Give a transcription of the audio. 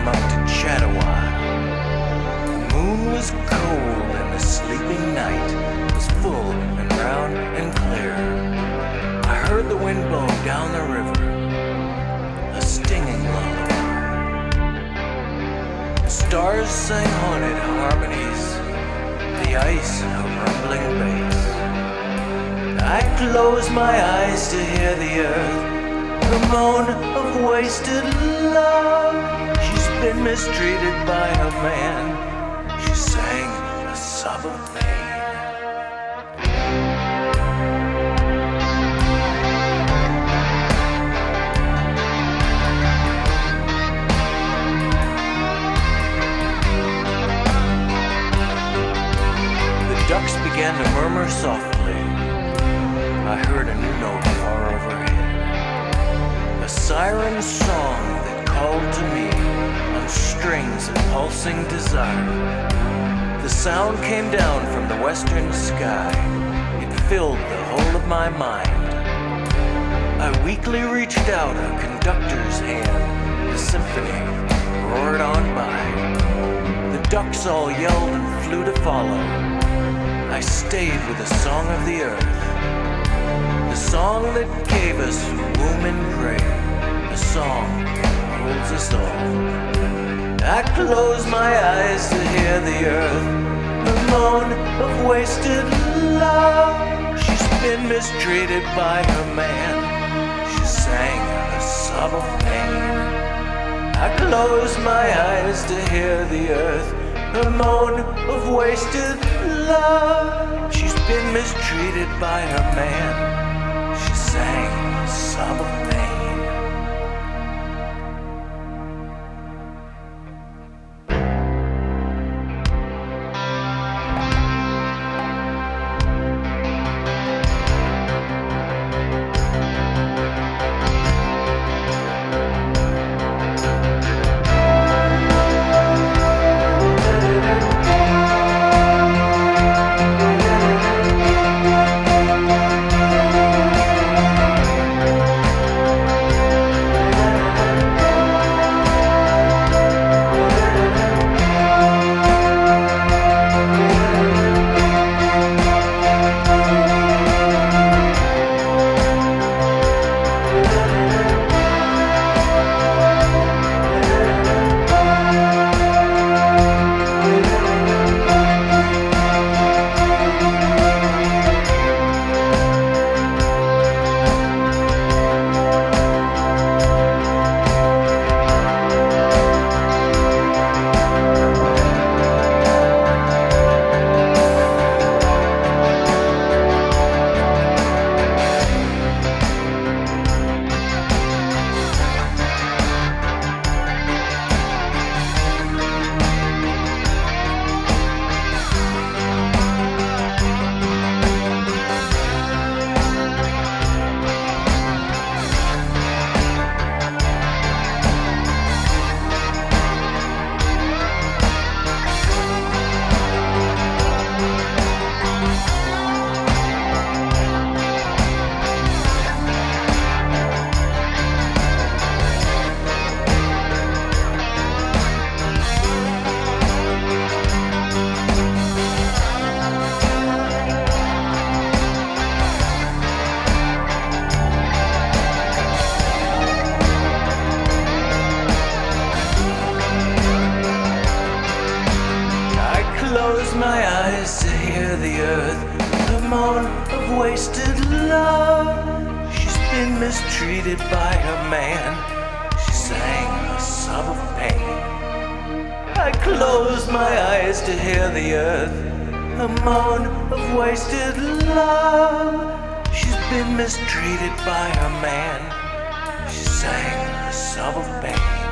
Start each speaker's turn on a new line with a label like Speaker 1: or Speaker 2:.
Speaker 1: came up to chat a while. The moon was cold and the sleeping night was full and round and clear. I heard the wind blow down the river, a stinging lullaby. The stars sang haunted harmonies, the ice a rumbling bass. I closed my eyes to hear the earth, the moan of wasted love. She's been mistreated by her man. She sang a sob of pain. The ducks began to murmur softly. I heard a new note far overhead, a siren song that called to me on strings of pulsing desire. The sound came down from the western sky. It filled the whole of my mind. I weakly reached out a conductor's hand. The symphony roared on by. The ducks all yelled and flew to follow. I stayed with the song of the earth, the song that gave us womb and prayer, the song that holds us all. I close my eyes to hear the earth, the moan of wasted love. She's been mistreated by her man. She sang a sob of pain. I close my eyes to hear the earth, the moan of wasted love. She's been mistreated by her man. She sang a sob of pain. Close my eyes to hear the earth, the moan of wasted love. She's been mistreated by her man. She sang a sob of pain. I close my eyes to hear the earth, the moan of wasted love. She's been mistreated by her man. She sang a sob of pain.